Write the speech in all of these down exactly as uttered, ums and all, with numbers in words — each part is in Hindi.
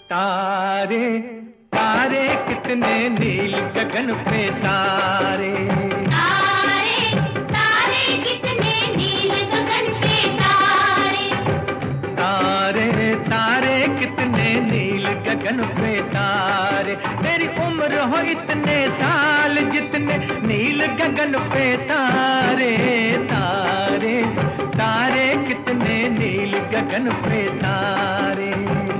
तारे तारे कितने नील गगन पे तारे, तारे तारे कितने नील गगन पे तारे, तारे तारे कितने नील गगन पे तारे। तेरी उम्र हो इतने साल जितने नील गगन पे तारे, तारे तारे कितने नील गगन पे तारे।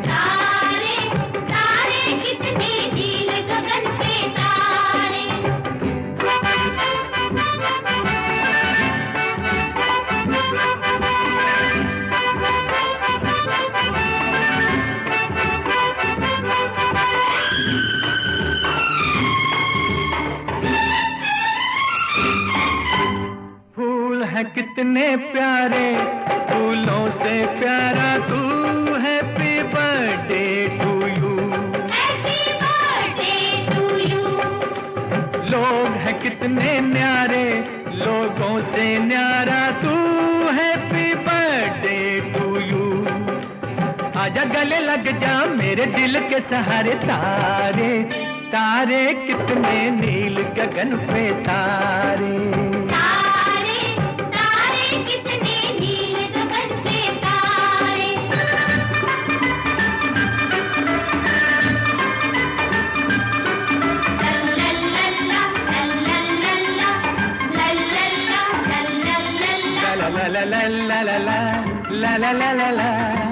कितने प्यारे फूलों से प्यारा तू, happy birthday to you, happy birthday to you. लोग हैं कितने न्यारे लोगों से न्यारा तू, हैप्पी बर्थडे टू यू। आजा गले लग जा मेरे दिल के सहारे, तारे तारे कितने नील गगन पे तारे। La la la la la la la la la la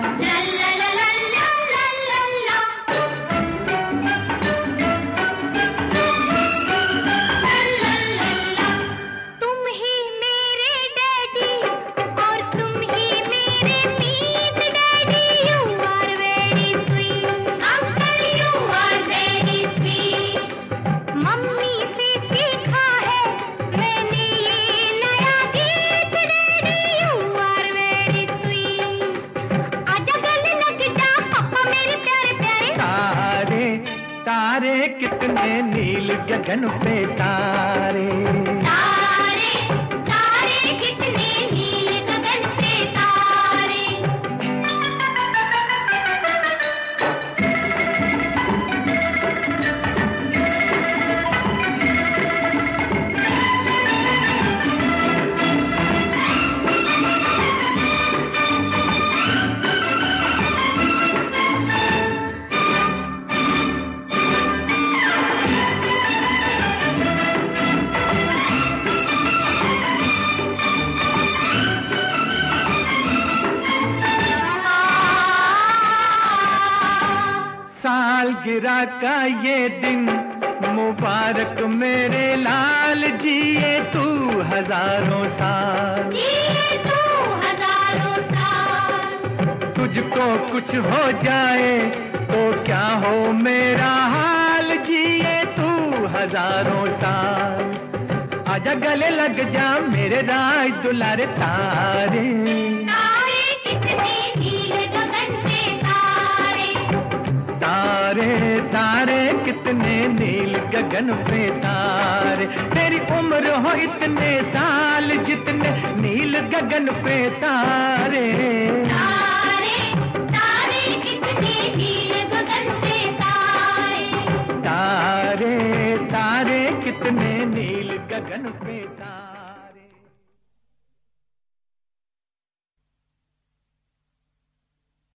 तारे कितने नील गगन पे तारे, तारे तारे कितने नील गगन पे तारे। सालगिरह का ये दिन मुबारक मेरे लाल, जिए तू हजारों साल, जिए तू हजारों साल। तुझको कुछ हो जाए तो क्या हो मेरा हाल, जिए तू हजारों साल। आजा गले लग जा मेरे राज दुलारे, तारे तारे कितने नील गगन पे तारे, तारे तारे कितने नील गगन पे तारे। तेरी उम्र हो इतने साल जितने नील गगन पे तारे, तारे तारे कितने नील गगन पे तारे, तारे तारे कितने नील गगन पे तारे।